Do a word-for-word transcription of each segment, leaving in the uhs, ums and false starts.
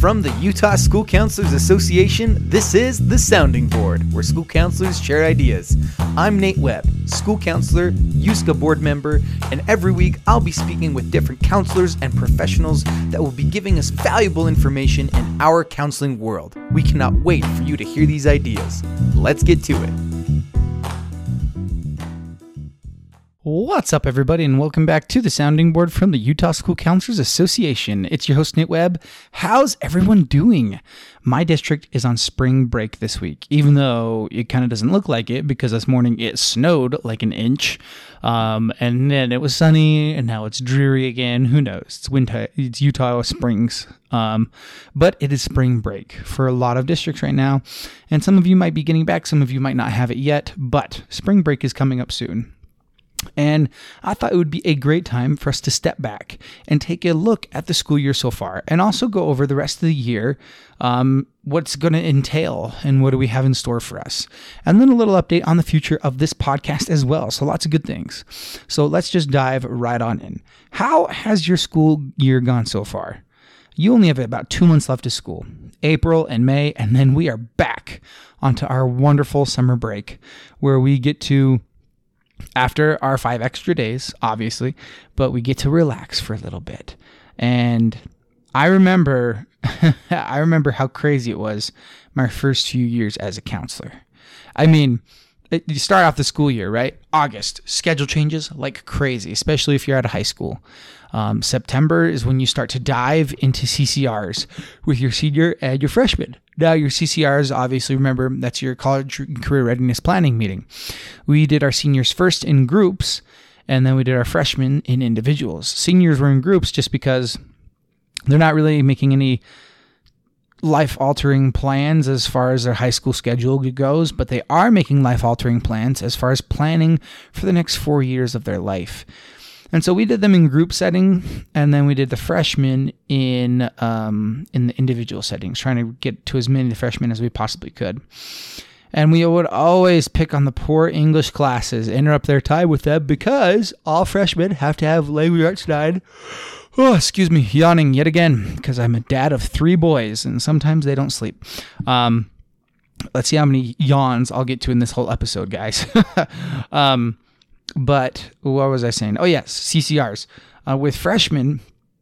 From the Utah School Counselors Association, this is The Sounding Board, where school counselors share ideas. I'm Nate Webb, school counselor, U S C A board member, and every week I'll be speaking with different counselors and professionals that will be giving us valuable information in our counseling world. We cannot wait for you to hear these ideas. Let's get to it. What's up, everybody, and welcome back to the Sounding Board from the Utah School Counselors Association. It's your host, Nate Webb. How's everyone doing? My district is on spring break this week, even though it kind of doesn't look like it because this morning it snowed like an inch, um, and then it was sunny, and now it's dreary again. Who knows? It's winter. It's Utah Springs, um, but it is spring break for a lot of districts right now, and some of you might be getting back, some of you might not have it yet, but spring break is coming up soon. And I thought it would be a great time for us to step back and take a look at the school year so far and also go over the rest of the year, um, what's going to entail and what do we have in store for us. And then a little update on the future of this podcast as well. So lots of good things. So let's just dive right on in. How has your school year gone so far? You only have about two months left of school, April and May, and then we are back onto our wonderful summer break where we get to after our five extra days, obviously, but we get to relax for a little bit. And I remember, I remember how crazy it was my first few years as a counselor. I mean, it, you start off the school year, right? August, schedule changes like crazy, especially if you're at a high school. Um, September is when you start to dive into C C Rs with your senior and your freshman. Now, your C C Rs, obviously, remember, that's your college career readiness planning meeting. We did our seniors first in groups, and then we did our freshmen in individuals. Seniors were in groups just because they're not really making any life-altering plans as far as their high school schedule goes, but they are making life-altering plans as far as planning for the next four years of their life. And so we did them in group setting, and then we did the freshmen in um, in the individual settings, trying to get to as many of the freshmen as we possibly could. And we would always pick on the poor English classes, interrupt their time with them, because all freshmen have to have language arts nine. Oh, excuse me, yawning yet again, because I'm a dad of three boys, and sometimes they don't sleep. Um, let's see how many yawns I'll get to in this whole episode, guys. um But what was I saying? Oh, yes, C C Rs. Uh, with freshmen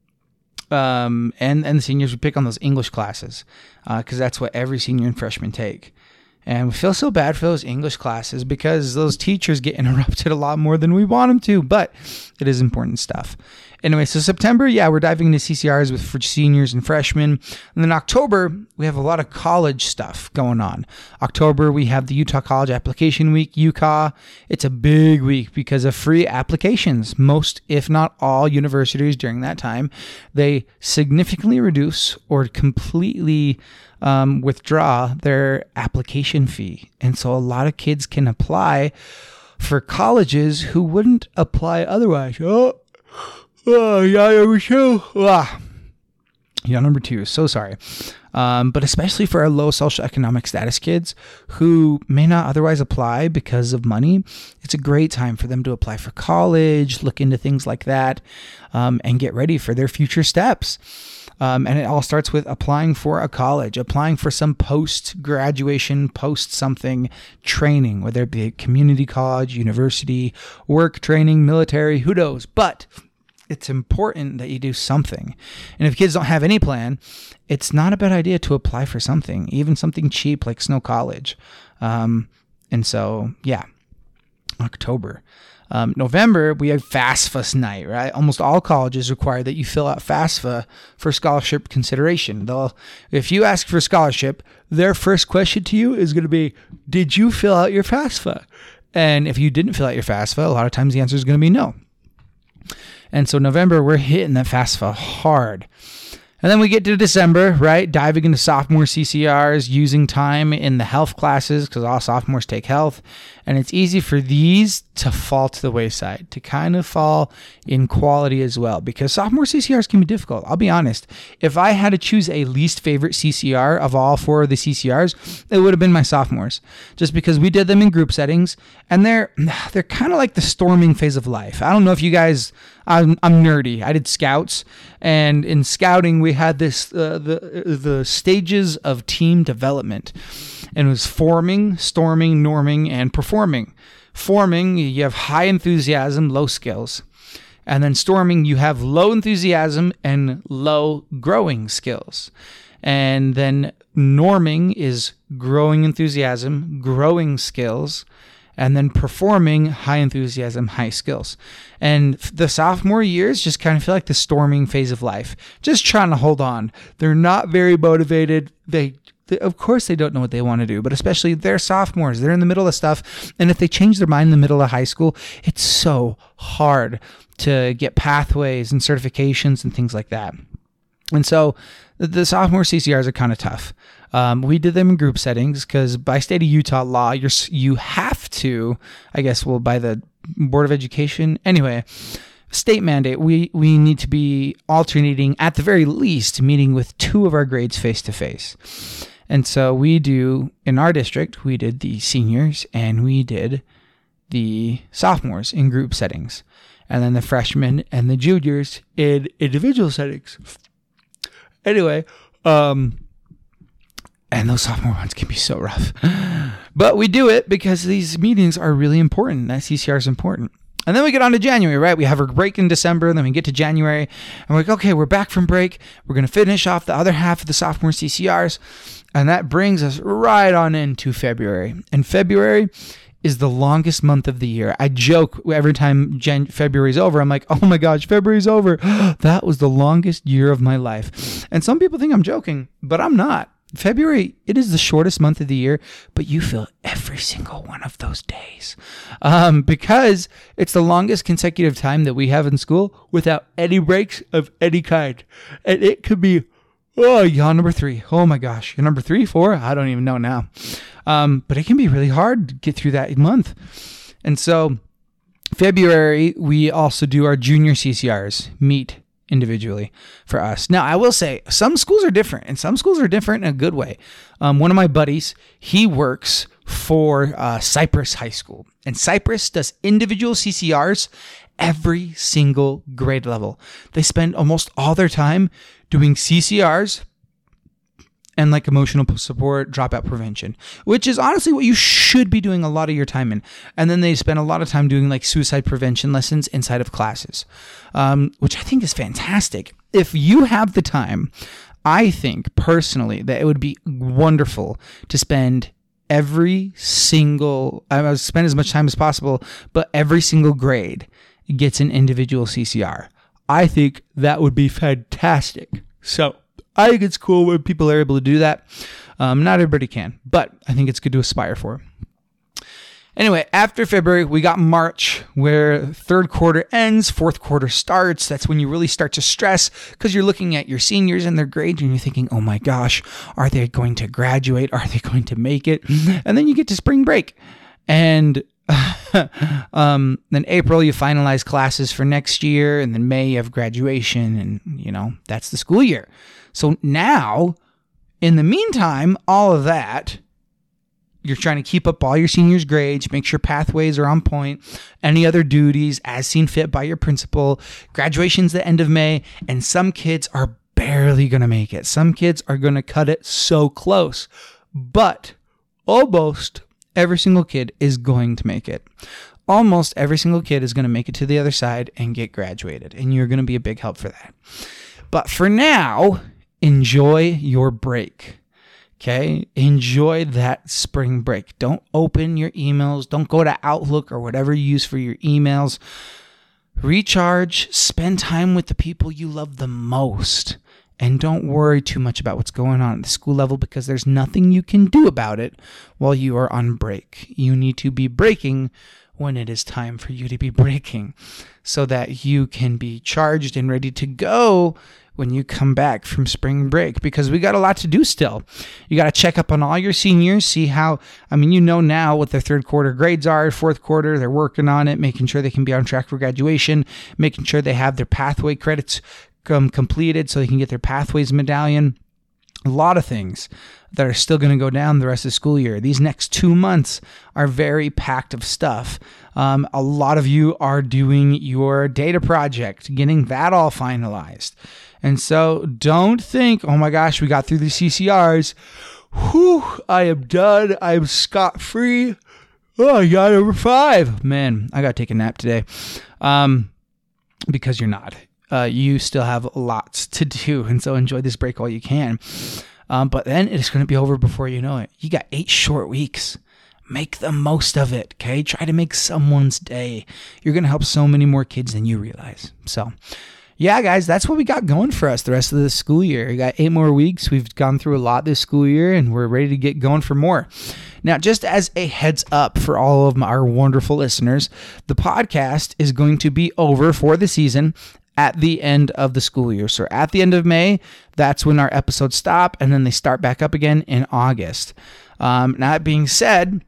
um, and, and the seniors, we pick on those English classes because uh, that's what every senior and freshman take. And we feel so bad for those English classes because those teachers get interrupted a lot more than we want them to, but it is important stuff. Anyway, so September, yeah, we're diving into C C Rs with for seniors and freshmen. And then October, we have a lot of college stuff going on. October, we have the Utah College Application Week, U C A. It's a big week because of free applications. Most, if not all, universities during that time, they significantly reduce or completely um, withdraw their application fee. And so a lot of kids can apply for colleges who wouldn't apply otherwise. Oh. Oh, yeah, number two. Ah. Yeah, number two. So sorry. Um, but especially for our low socioeconomic status kids who may not otherwise apply because of money, it's a great time for them to apply for college, look into things like that, um, and get ready for their future steps. Um, and it all starts with applying for a college, applying for some post-graduation, post-something training, whether it be a community college, university, work training, military, who knows. But it's important that you do something. And if kids don't have any plan, it's not a bad idea to apply for something, even something cheap like Snow College. Um, and so, yeah, October. Um, November, we have FAFSA night, right? Almost all colleges require that you fill out FAFSA for scholarship consideration. They'll, if you ask for a scholarship, their first question to you is going to be, did you fill out your FAFSA? And if you didn't fill out your FAFSA, a lot of times the answer is going to be no. And so November, we're hitting that FAFSA hard. And then we get to December, right? Diving into sophomore C C Rs, using time in the health classes because all sophomores take health. And it's easy for these to fall to the wayside, to kind of fall in quality as well, because sophomore C C Rs can be difficult. I'll be honest. If I had to choose a least favorite C C R of all four of the C C Rs, it would have been my sophomores, just because we did them in group settings, and they're they're kind of like the storming phase of life. I don't know if you guys, I'm, I'm nerdy. I did scouts, and in scouting we had this uh, the the stages of team development, and it was forming, storming, norming, and performing. Forming, you have high enthusiasm, low skills. And then storming, you have low enthusiasm and low growing skills. And then norming is growing enthusiasm, growing skills. And then performing, high enthusiasm, high skills. And the sophomore years just kind of feel like the storming phase of life. Just trying to hold on. They're not very motivated. They Of course they don't know what they want to do, but especially they're sophomores. They're in the middle of stuff. And if they change their mind in the middle of high school, it's so hard to get pathways and certifications and things like that. And so the sophomore C C Rs are kind of tough. Um, we did them in group settings because by state of Utah law, you're, you have to, I guess, well, by the Board of Education. Anyway, state mandate, we, we need to be alternating, at the very least, meeting with two of our grades face-to-face. And so we do, in our district, we did the seniors and we did the sophomores in group settings. And then the freshmen and the juniors in individual settings. Anyway, um, and those sophomore ones can be so rough. But we do it because these meetings are really important. That C C R is important. And then we get on to January, right? We have a break in December, and then we get to January, and we're like, okay, we're back from break. We're going to finish off the other half of the sophomore C C Rs, and that brings us right on into February. And February is the longest month of the year. I joke every time Jan- February's over. I'm like, oh my gosh, February's over. That was the longest year of my life. And some people think I'm joking, but I'm not. February, it is the shortest month of the year, but you feel every single one of those days um, because it's the longest consecutive time that we have in school without any breaks of any kind. And it could be, oh, yawn number three. Oh my gosh. You're number three, four? I don't even know now. Um, but it can be really hard to get through that month. And so February, we also do our junior C C Rs, meet individually for us. Now, I will say some schools are different, and some schools are different in a good way. Um, one of my buddies, he works for uh, Cypress High School, and Cypress does individual C C Rs every single grade level. They spend almost all their time doing C C Rs and like emotional support, dropout prevention, which is honestly what you should be doing a lot of your time in. And then they spend a lot of time doing like suicide prevention lessons inside of classes, um, which I think is fantastic. If you have the time, I think personally that it would be wonderful to spend every single, I would spend as much time as possible, but every single grade gets an individual C C R. I think that would be fantastic. So I think it's cool when people are able to do that. Um, not everybody can, but I think it's good to aspire for. Anyway, after February, we got March, where third quarter ends, fourth quarter starts. That's when you really start to stress because you're looking at your seniors and their grades and you're thinking, oh my gosh, are they going to graduate? Are they going to make it? And then you get to spring break. And um, then April, you finalize classes for next year. And then May, you have graduation. And, you know, that's the school year. So now, in the meantime, all of that, you're trying to keep up all your seniors' grades, make sure pathways are on point, any other duties as seen fit by your principal. Graduation's the end of May, and some kids are barely going to make it. Some kids are going to cut it so close, but almost every single kid is going to make it. Almost every single kid is going to make it to the other side and get graduated, and you're going to be a big help for that. But for now, enjoy your break. Okay? Enjoy that spring break. Don't open your emails. Don't go to Outlook or whatever you use for your emails. Recharge. Spend time with the people you love the most. And don't worry too much about what's going on at the school level because there's nothing you can do about it while you are on break. You need to be breaking when it is time for you to be breaking, so that you can be charged and ready to go when you come back from spring break, because we got a lot to do still. You got to check up on all your seniors, see how, I mean, you know now what their third quarter grades are, fourth quarter, they're working on it, making sure they can be on track for graduation, making sure they have their pathway credits um, completed so they can get their pathways medallion. A lot of things that are still going to go down the rest of the school year. These next two months are very packed of stuff. Um, a lot of you are doing your data project, getting that all finalized. And so don't think, oh my gosh, we got through the C C Rs. Whew, I am done. I'm scot-free. Oh, I got over five. Man, I got to take a nap today. Um, because you're not. Uh, you still have lots to do. And so enjoy this break while you can. Um, but then it's going to be over before you know it. You got eight short weeks. Make the most of it, okay? Try to make someone's day. You're going to help so many more kids than you realize. So, yeah, guys, that's what we got going for us the rest of the school year. We got eight more weeks. We've gone through a lot this school year, and we're ready to get going for more. Now, just as a heads up for all of our wonderful listeners, the podcast is going to be over for the season at the end of the school year. So at the end of May, that's when our episodes stop, and then they start back up again in August. Um, now, that being said,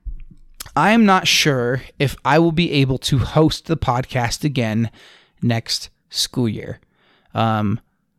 I am not sure if I will be able to host the podcast again next school year. Um,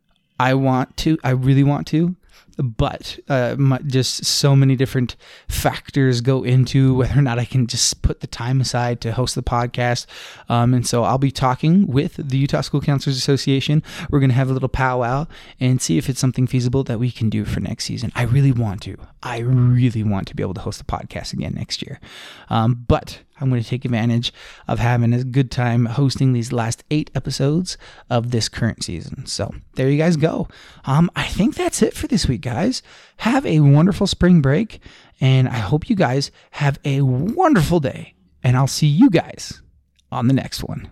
I want to, I really want to, but uh, my, just so many different factors go into whether or not I can just put the time aside to host the podcast. Um, and so I'll be talking with the Utah School Counselors Association. We're going to have a little powwow and see if it's something feasible that we can do for next season. I really want to. I really want to be able to host the podcast again next year. Um, but I'm going to take advantage of having a good time hosting these last eight episodes of this current season. So there you guys go. Um, I think that's it for this week, guys. Have a wonderful spring break, and I hope you guys have a wonderful day, and I'll see you guys on the next one.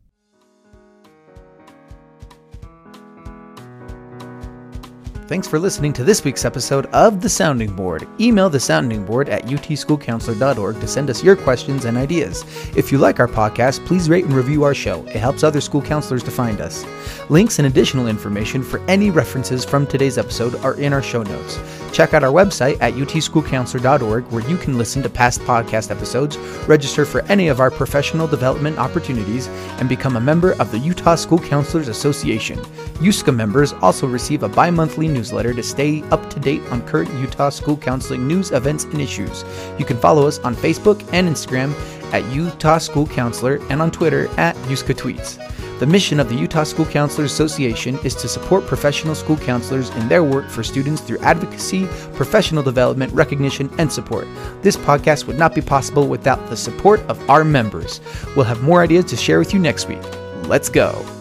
Thanks for listening to this week's episode of The Sounding Board. Email the sounding board at u t school counselor dot org to send us your questions and ideas. If you like our podcast, please rate and review our show. It helps other school counselors to find us. Links and additional information for any references from today's episode are in our show notes. Check out our website at u t school counselor dot org, where you can listen to past podcast episodes, register for any of our professional development opportunities, and become a member of the Utah School Counselors Association. U S C A members also receive a bi-monthly newsletter to stay up to date on current Utah school counseling news, events, and issues. You can follow us on Facebook and Instagram at Utah School Counselor and on Twitter at U S C A Tweets. The mission of the Utah School Counselors Association is to support professional school counselors in their work for students through advocacy, professional development, recognition, and support. This podcast would not be possible without the support of our members. We'll have more ideas to share with you next week. Let's go.